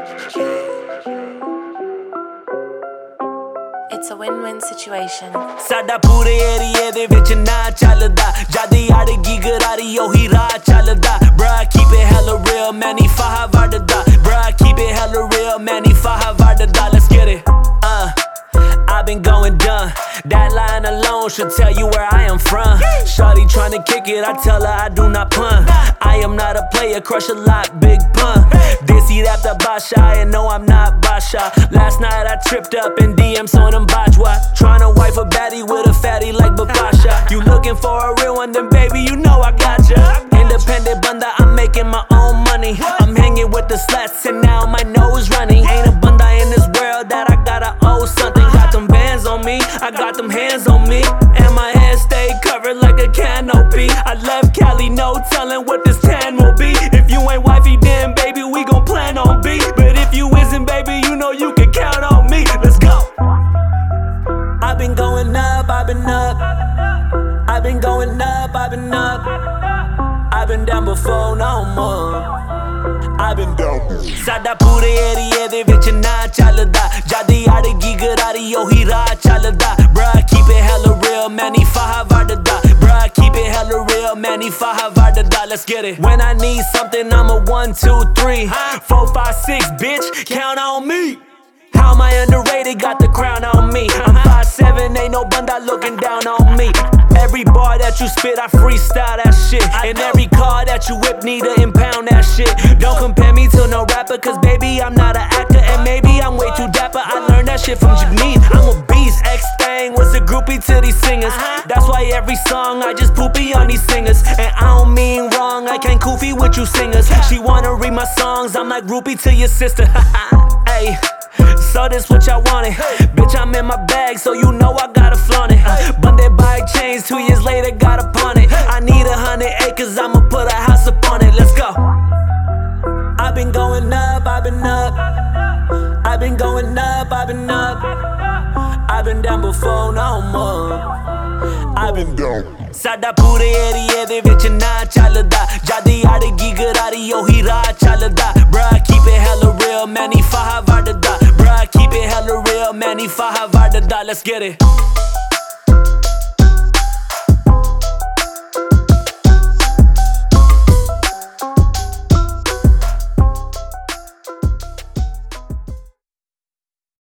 It's a win-win situation. ਸਾਡਾ ਪੂਰੇ ਏਰੀਏ ਦੇ ਵਿੱਚ ਨਾ ਚੱਲਦਾ ਜਦ ਅੜਗੀ ਗਰਾਰੀ ਉਹੀ ਰਾਹ ਚੱਲਦਾ Bruh, keep it hella real, man, ਨੀ ਫਾਹਾ ਵੜਦਾ Bruh, keep it hella real, man, ਨੀ ਫਾਹਾ ਵੜਦਾ Let's get it, I've been going dumb. That line alone should tell you where I am from. Shawty tryna kick it, I tell her I do not pun. I am not a player, crush a lot, big pun. Dizzy rap the Basha, and no I'm not Basha. Last night I tripped up in DMs on them Bajwa. Tryna wife a baddie with a fatty like Babasha. You looking for a real one, then baby you know I gotcha. Independent banda, I'm making my own money. I'm hanging with the sluts and now my nose running. Ain't a banda in this world that I gotta owe something. Got them bands on me, I got them hands on me, and my head stay covered like a canopy. I left Cali, no telling what this tan will be. If you ain't wifey, then baby we gon' plan on B. But if you isn't, baby, you know you can count on me. Let's go. I've been going up, I've been up. I've been going up, I've been up. I've been down before, no more. I've been down. ਸਾਡਾ ਪੂਰੇ ਏਰੀਏ ਦੇ ਵਿੱਚ ਨਾ ਚੱਲਦਾ ਜਦ ਅੜਗੀ ਗਰਾਰੀ ਉਹੀ ਰਾਹ ਚੱਲਦਾ Bruh, keep it hella real, man, ਨੀ ਫਾਹਾ ਵੜਦਾ Bruh, keep it hella real, man, ਨੀ ਫਾਹਾ ਵੜਦਾ Let's get it. When I need something, I'm a 1, 2, 3, 4, 5, 6, bitch, count on me. How am I underrated, got the crown on me. I'm 5'7", ain't no bunda looking down on me. Every bar that you spit, I freestyle that shit. And every car that you whip, need to impound that shit. Don't compare me to no rapper, cause baby, I'm not an actor. And maybe I'm way too dapper, I learned that shit from Jameed. I'm a beast, X-Thang was a groupie to these singers. That's why every song, I just poopy on these singers. And I don't mean wrong, I can't goofy with you singers. She wanna read my songs, I'm like groupie to your sister. Ayy. So this what y'all wanted, bitch, I'm in my bag, so you know I gotta flaunt it. Bunded by chains, 2 years later, gotta pawn it. I need 100 acres, I'ma put a house up on it. Let's go. I've been going up, I've been up. I've been going up, I've been up. I've been down before, no more. I've been down. ਸਾਡਾ ਪੂਰੇ ਏਰੀਏ ਦੇ ਵਿੱਚ ਨਾ ਚੱਲਦਾ ਜਦ ਅੜਗੀ ਗਰਾਰੀ ਉਹੀ ਰਾਹ ਚੱਲਦਾ Bruh, keep it hella real, man, ਨੀ ਫਾਹਾ ਵੜਦਾ Bruh, keep it hella real, man, ਨੀ ਫਾਹਾ ਵੜਦਾ Let's get it.